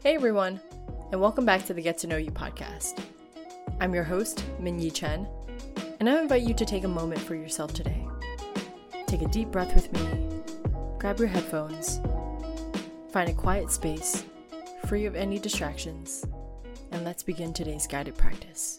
Hey everyone, and welcome back to the Get to Know You podcast. I'm your host, Minyi Chen, and I invite you to take a moment for yourself today. Take a deep breath with me, grab your headphones, find a quiet space, free of any distractions, and let's begin today's guided practice.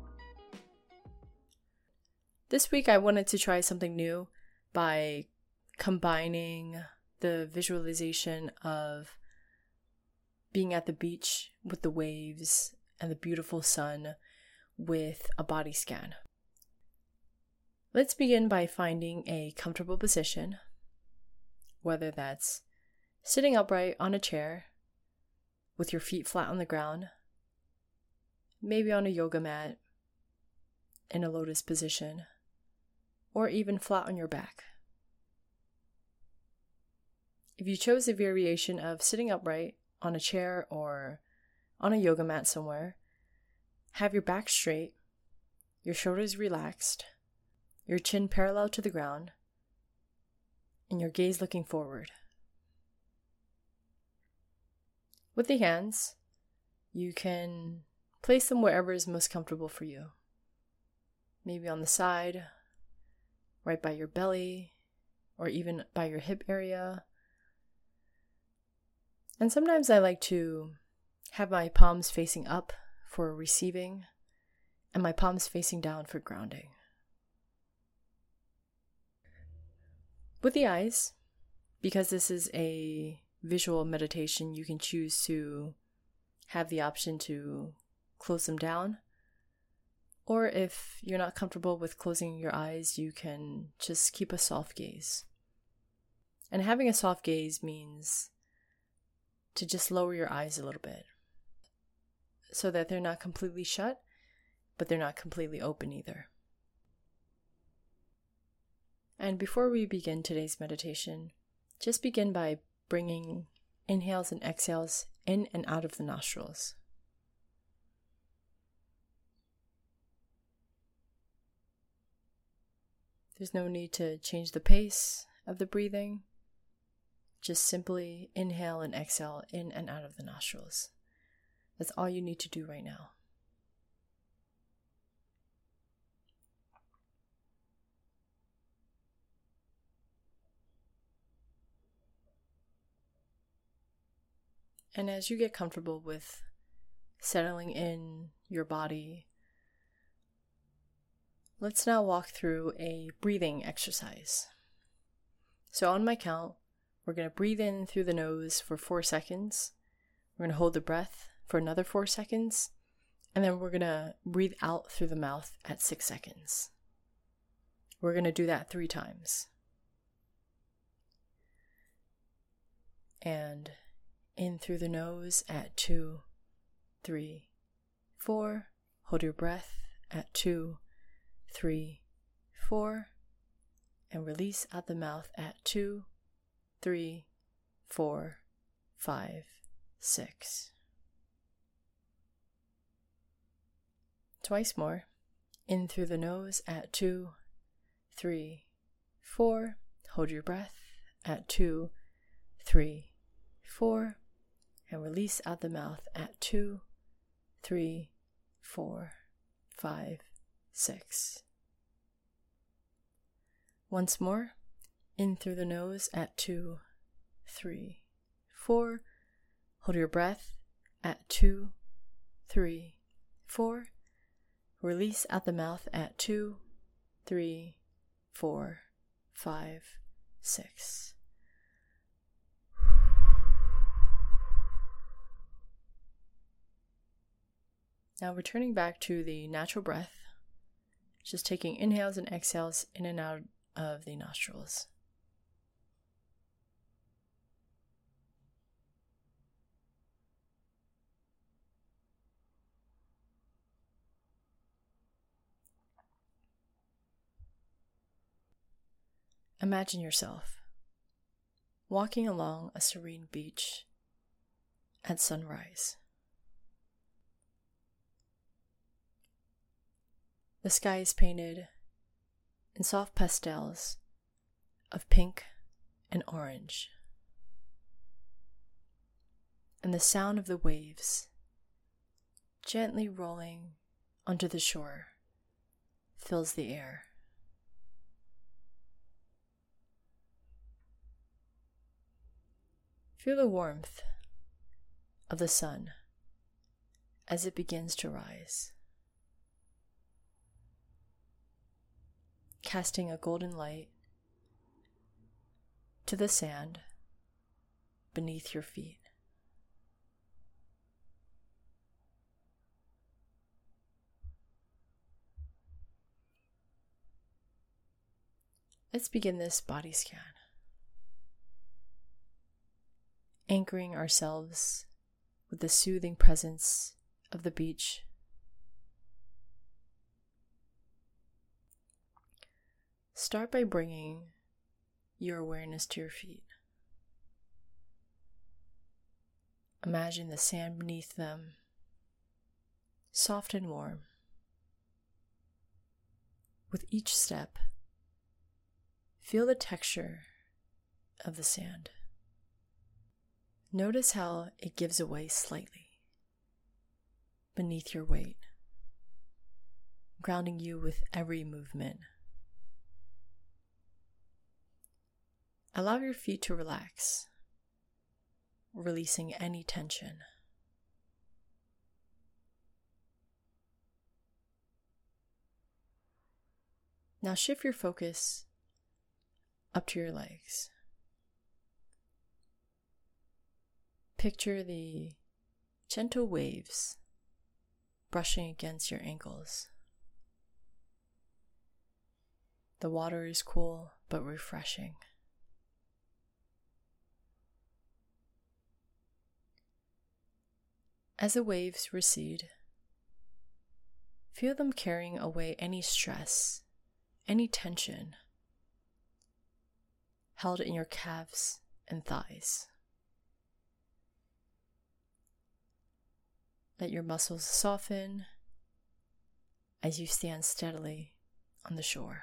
This week I wanted to try something new by combining the visualization of being at the beach with the waves and the beautiful sun with a body scan. Let's begin by finding a comfortable position, whether that's sitting upright on a chair with your feet flat on the ground, maybe on a yoga mat, in a lotus position, or even flat on your back. If you chose a variation of sitting upright on a chair or on a yoga mat somewhere, have your back straight, your shoulders relaxed, your chin parallel to the ground, and your gaze looking forward. With the hands, you can place them wherever is most comfortable for you. Maybe on the side, right by your belly, or even by your hip area. And sometimes I like to have my palms facing up for receiving and my palms facing down for grounding. With the eyes, because this is a visual meditation, you can choose to have the option to close them down. Or if you're not comfortable with closing your eyes, you can just keep a soft gaze. And having a soft gaze means to just lower your eyes a little bit so that they're not completely shut, but they're not completely open either. And before we begin today's meditation, just begin by bringing inhales and exhales in and out of the nostrils. There's no need to change the pace of the breathing. Just simply inhale and exhale in and out of the nostrils. That's all you need to do right now. And as you get comfortable with settling in your body, let's now walk through a breathing exercise. So on my count, we're going to breathe in through the nose for 4 seconds. We're going to hold the breath for another 4 seconds. And then we're going to breathe out through the mouth at 6 seconds. We're going to do that 3 times. And in through the nose at 2, 3, 4. Hold your breath at 2, 3, 4. And release out the mouth at 2, 3, 4, 5, 6. Twice more. In through the nose at 2, 3, 4. Hold your breath at 2, 3, 4. And release out the mouth at 2, 3, 4, 5, 6. Once more. In through the nose at 2, 3, 4. Hold your breath at 2, 3, 4. Release out the mouth at 2, 3, 4, 5, 6. Now returning back to the natural breath, just taking inhales and exhales in and out of the nostrils. Imagine yourself walking along a serene beach at sunrise. The sky is painted in soft pastels of pink and orange. and the sound of the waves gently rolling onto the shore fills the air. Feel the warmth of the sun as it begins to rise, casting a golden light to the sand beneath your feet. Let's begin this body scan, anchoring ourselves with the soothing presence of the beach. Start by bringing your awareness to your feet. Imagine the sand beneath them, soft and warm. With each step, feel the texture of the sand. Notice how it gives away slightly beneath your weight, grounding you with every movement. Allow your feet to relax, releasing any tension. Now shift your focus up to your legs. Picture the gentle waves brushing against your ankles. The water is cool but refreshing. As the waves recede, feel them carrying away any stress, any tension held in your calves and thighs. Let your muscles soften as you stand steadily on the shore.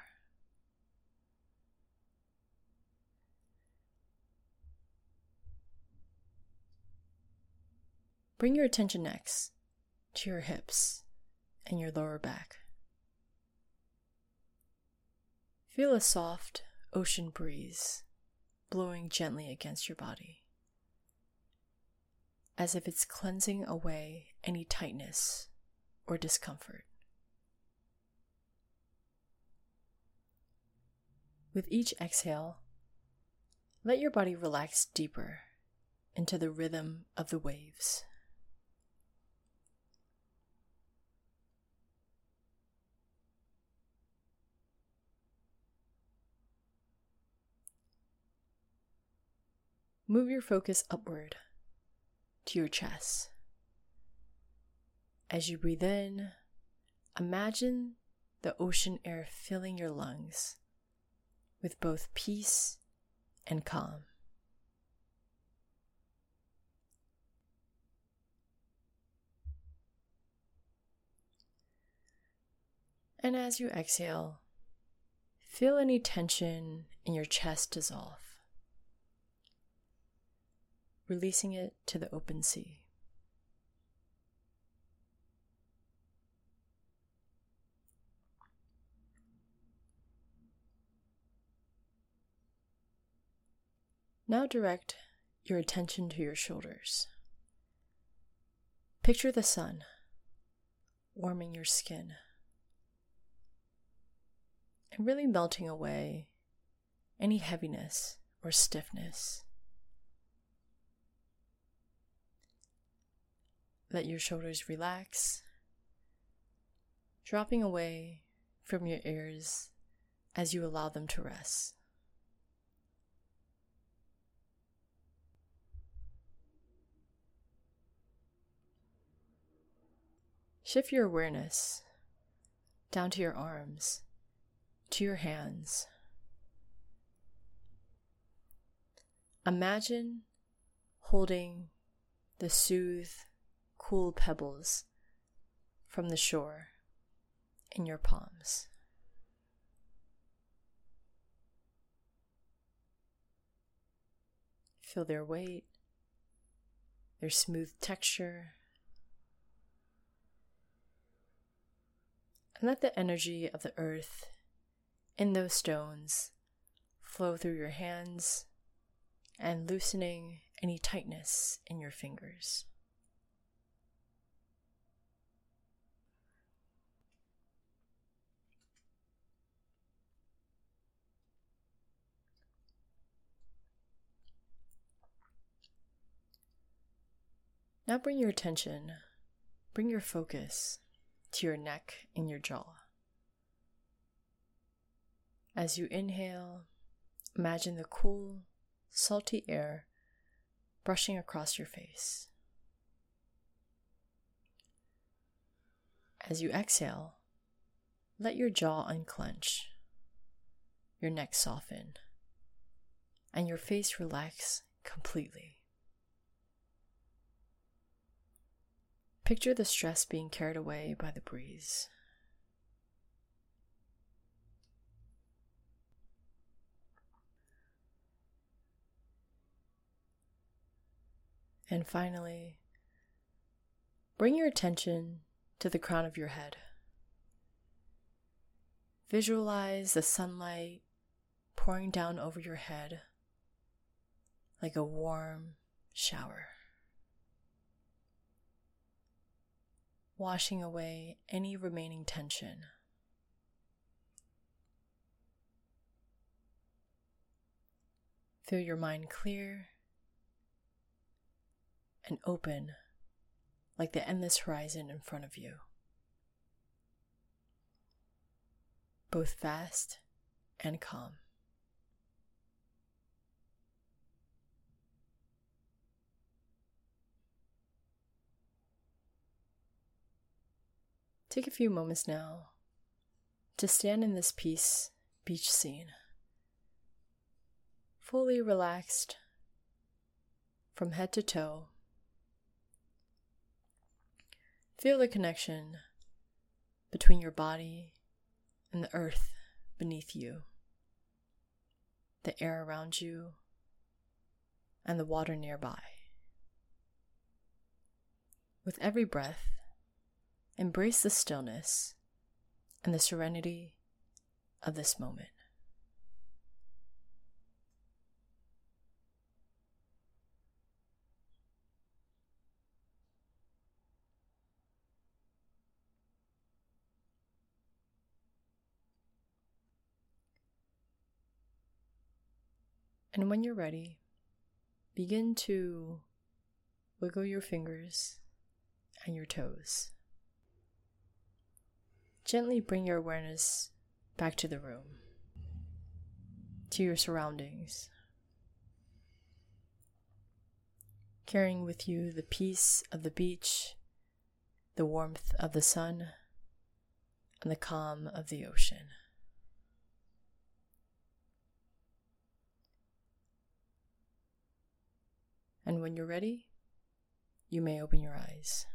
Bring your attention next to your hips and your lower back. Feel a soft ocean breeze blowing gently against your body, as if it's cleansing away any tightness or discomfort. With each exhale, let your body relax deeper into the rhythm of the waves. Move your focus upward to your chest. As you breathe in, imagine the ocean air filling your lungs with both peace and calm. And as you exhale, feel any tension in your chest dissolve, releasing it to the open sea. Now direct your attention to your shoulders. Picture the sun warming your skin and really melting away any heaviness or stiffness. Let your shoulders relax, dropping away from your ears as you allow them to rest. Shift your awareness down to your arms, to your hands. Imagine holding the cool pebbles from the shore in your palms. Feel their weight, their smooth texture. And let the energy of the earth in those stones flow through your hands and loosening any tightness in your fingers. Now bring your attention, bring your focus to your neck and your jaw. As you inhale, imagine the cool, salty air brushing across your face. As you exhale, let your jaw unclench, your neck soften, and your face relax completely. Picture the stress being carried away by the breeze. And finally, bring your attention to the crown of your head. Visualize the sunlight pouring down over your head like a warm shower, washing away any remaining tension. Feel your mind clear and open like the endless horizon in front of you, both vast and calm. Take a few moments now to stand in this beach scene, fully relaxed from head to toe. Feel the connection between your body and the earth beneath you, the air around you, and the water nearby. With every breath, embrace the stillness and the serenity of this moment. And when you're ready, begin to wiggle your fingers and your toes. Gently bring your awareness back to the room, to your surroundings, carrying with you the peace of the beach, the warmth of the sun, and the calm of the ocean. And when you're ready, you may open your eyes.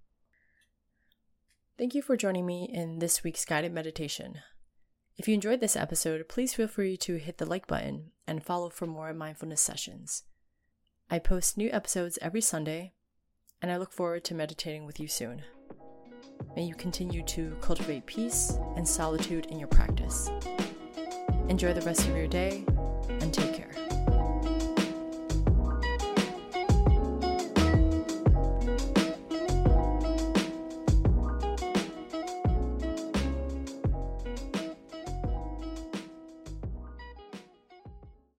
Thank you for joining me in this week's guided meditation. If you enjoyed this episode, please feel free to hit the like button and follow for more mindfulness sessions. I post new episodes every Sunday, and I look forward to meditating with you soon. May you continue to cultivate peace and solitude in your practice. Enjoy the rest of your day, and take care.